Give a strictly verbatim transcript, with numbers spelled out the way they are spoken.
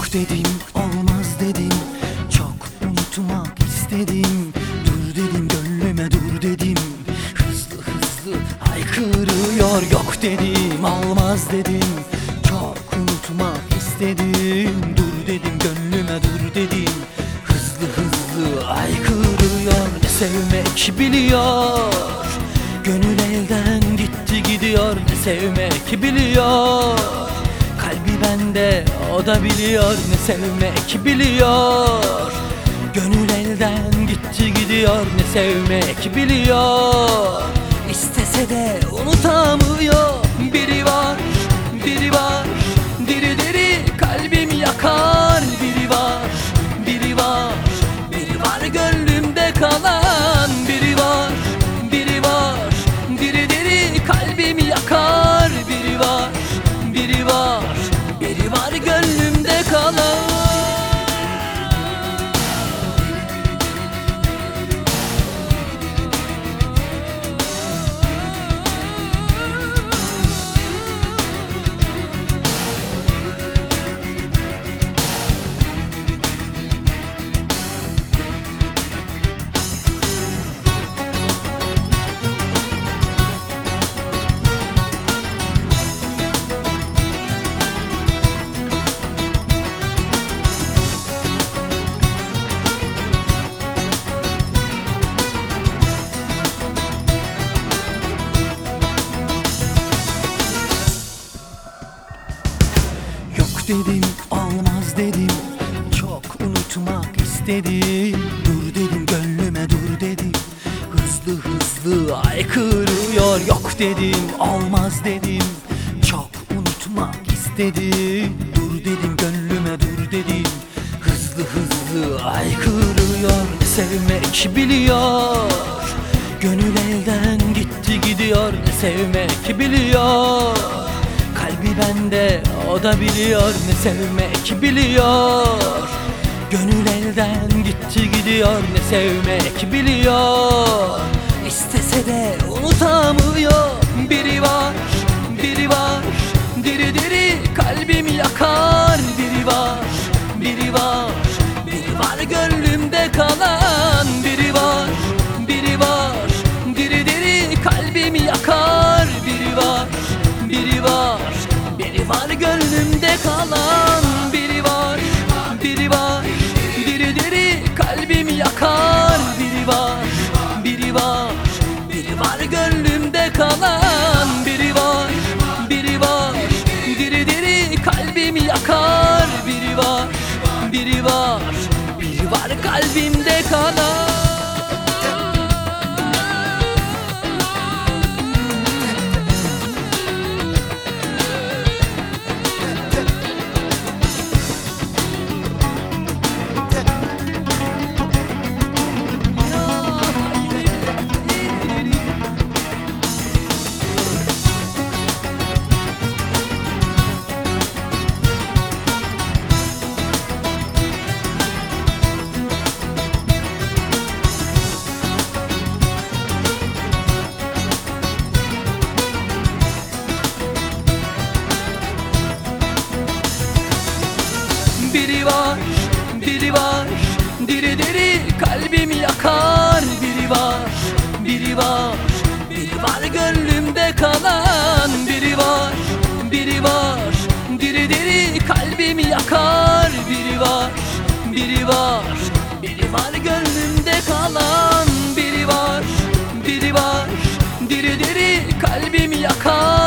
dedim, olmaz dedim, çok unutmak istedim. Dur dedim, gönlüme dur dedim, hızlı hızlı haykırıyor. Yok dedim, olmaz dedim, çok unutmak istedim. Dur dedim, gönlüme dur dedim, hızlı hızlı haykırıyor. Ne sevmek biliyor, gönül elden gitti gidiyor. Ne sevmek biliyor, kalbi bende, o da biliyor. Ne sevmek biliyor, gönül elden gitti gidiyor. Ne sevmek biliyor, istese de unutamıyor. Biri var, biri var, diri diri kalbim yakar. Biri var, biri var, biri var gönlümde kalan. Biri var, biri var, diri diri kalbim yakar. Biri var, biri var, biri var gönlümde kalan. Dedim, olmaz dedim, çok unutmak istedim. Dur dedim, gönlüme dur dedim, hızlı hızlı haykırıyor. Yok dedim, olmaz dedim, çok unutmak istedim. Dur dedim, gönlüme dur dedim, hızlı hızlı haykırıyor. Ne sevmek biliyor, gönül elden gitti gidiyor. Ne sevmek biliyor, kalbi bende, o da biliyor. Ne sevmek biliyor, gönül elden gitti gidiyor. Ne sevmek biliyor, istese de unutamıyor. Biri var, biri var, diri diri kalbim yakar. Biri var, biri var, biri var gönlümde kalan. Biri var, biri var, diri diri kalbim yakar. Biri var, biri var, biri var gönlümde kalan. Biri var, biri var, diri diri kalbim yakar. Biri var, biri var, biri var gönlümde kalan. Biri var, biri var, diri diri kalbim yakar. Biri var, biri var, biri var kalbimde kalan. Biri var, biri var, diri diri kalbim yakar. Biri var, biri var, biri var gönlümde kalan. Biri var, biri var, diri diri kalbim yakar. Biri var, biri var, biri var gönlümde kalan. Biri var, biri var, diri diri kalbim yakar.